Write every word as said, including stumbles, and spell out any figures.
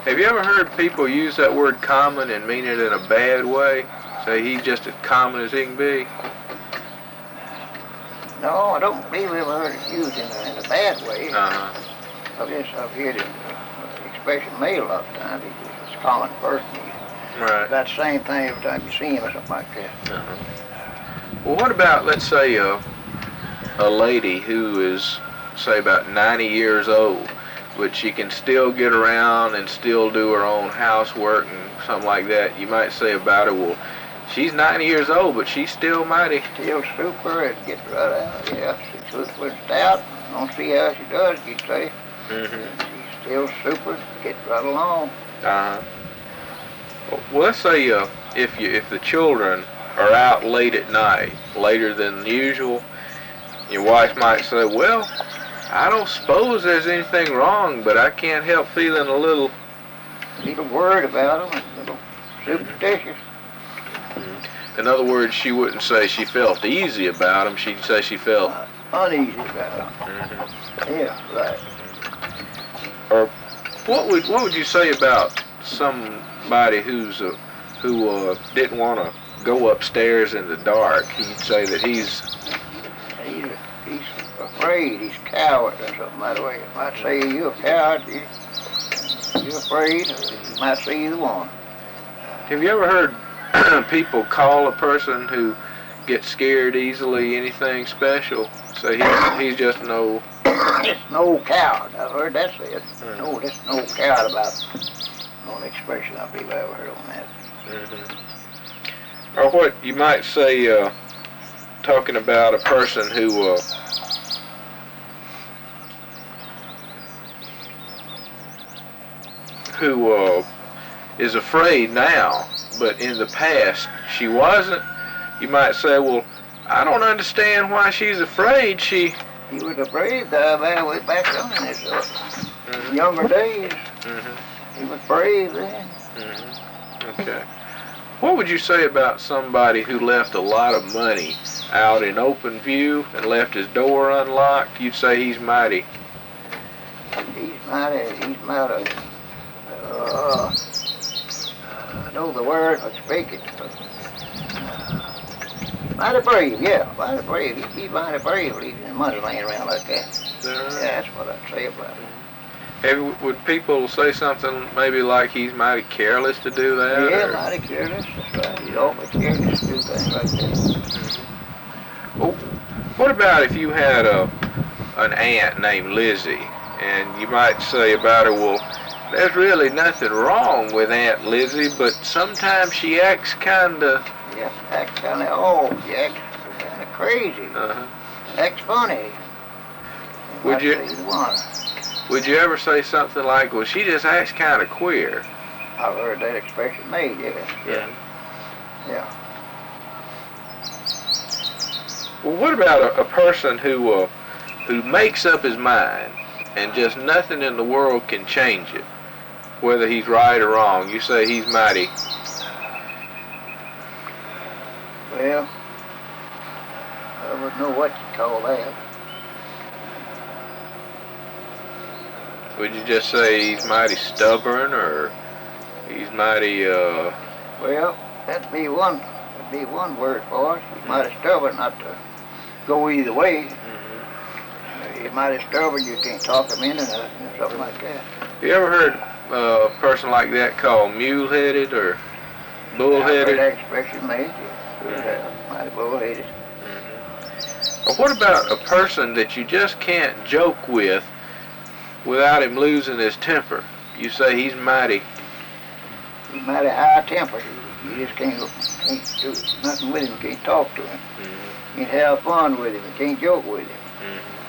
Have you ever heard people use that word common and mean it in a bad way? Say he's just as common as he can be? No, I don't believe we ever heard it used in a, in a bad way. Uh-huh. I guess I've heard it, uh, expression made a lot of times. It's a common person. Right. That same thing every time you see him or something like that. Uh-huh. Well, what about, let's say, uh, a lady who is, say, about ninety years old, but she can still get around and still do her own housework and something like that? You might say about her, well, she's ninety years old, but she's still mighty. Still super and gets right out. Yeah, she's super and stout. Don't see how she does, you'd say. Mm-hmm. She's still super, gets right along. Uh-huh. Well, let's say uh, if you if the children are out late at night, later than usual, your wife might say, well, I don't suppose there's anything wrong, but I can't help feeling a little... A little worried about them, a little superstitious. Mm-hmm. In other words, she wouldn't say she felt easy about them, she'd say she felt... Uh, uneasy about them. Mm-hmm. Yeah, right. Or what would what would you say about somebody who's uh, who uh, didn't want to go upstairs in the dark? He'd say that he's he's he's afraid. He's a coward or something that way. He might say you're a coward. You, you're afraid. Or he might say either one. Have you ever heard people call a person who gets scared easily anything special? Say he's he's just an old Just an old coward. I've heard that said. Mm-hmm. No, just an old coward about no expression I believe I ever heard on that. Mm-hmm. Or what you might say, uh, talking about a person who uh, who uh, is afraid now, but in the past she wasn't. You might say, well, I don't understand why she's afraid. She He was a brave guy man way back on his uh, mm-hmm. younger days. Mm-hmm. He was brave then. Mm-hmm. Okay. What would you say about somebody who left a lot of money out in open view and left his door unlocked? You'd say he's mighty. He's mighty, he's mighty, uh, I know the word, but speak it, but, uh, mighty brave, yeah, mighty brave. He'd be mighty brave leaving money laying around like that. Uh, Yeah, that's what I'd say about it. Have, would people say something maybe like he's mighty careless to do that? Yeah, or? mighty careless, that's right. He's awfully careless to do things like that. Mm-hmm. Well, what about if you had a an aunt named Lizzie, and you might say about her, well, there's really nothing wrong with Aunt Lizzie, but sometimes she acts kind of... Yeah, acts kind of old, she acts kind of crazy, Uh-huh. acts funny. Would you- One. Would you ever say something like, well, she just acts kind of queer? I've heard that expression made, yes. Yeah. Yeah. Well, what about a, a person who uh, who makes up his mind and just nothing in the world can change it, whether he's right or wrong? You say he's mighty. Well, I wouldn't know what you call that. Would you just say he's mighty stubborn, or he's mighty, uh... Well, that'd be one, that'd be one word for it. He's mighty stubborn not to go either way. Mm-hmm. He's mighty stubborn, you can't talk him into nothing or something like that. You ever heard uh, a person like that called mule-headed or I've heard bull-headed? that expression made, yeah. Mm-hmm. Mighty bull-headed. Mm-hmm. Or what about a person that you just can't joke with without him losing his temper? You say he's mighty. He's mighty high-tempered. You just can't, can't do nothing with him, can't talk to him. Mm-hmm. Can't have fun with him, can't joke with him. Mm-hmm.